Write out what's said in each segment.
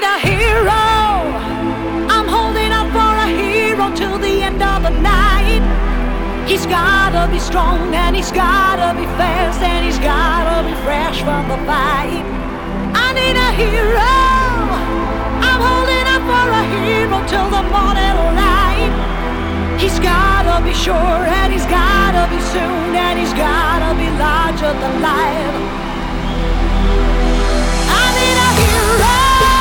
need a hero. I'm holding out for a hero till the end of the night. He's gotta be strong and he's gotta be fast and he's gotta be fresh from the fight. I need a hero. I'm holding out for a hero till the morning light. He's gotta be sure and he's gotta be soon and he's gotta be larger than life. I need a hero.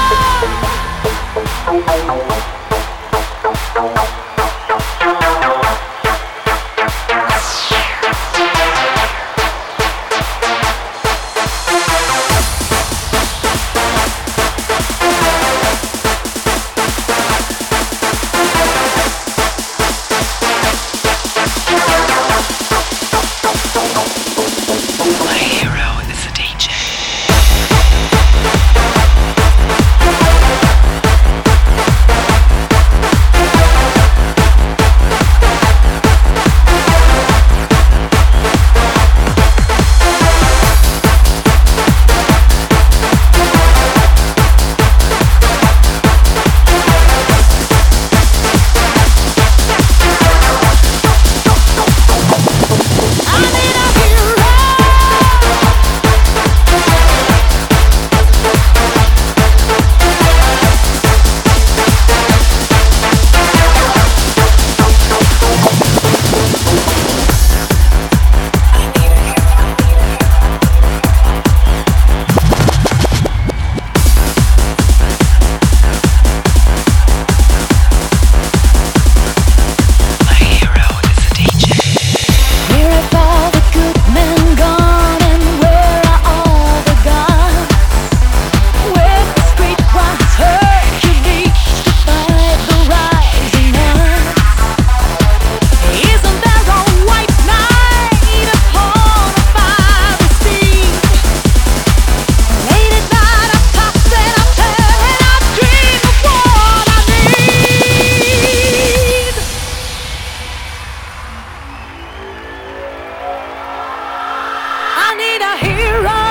I need a hero.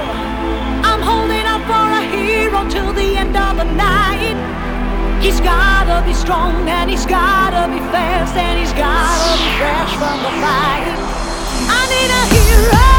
I'm holding out for a hero till the end of the night. He's gotta be strong and he's gotta be fast and he's gotta be fresh from the fight. I need a hero.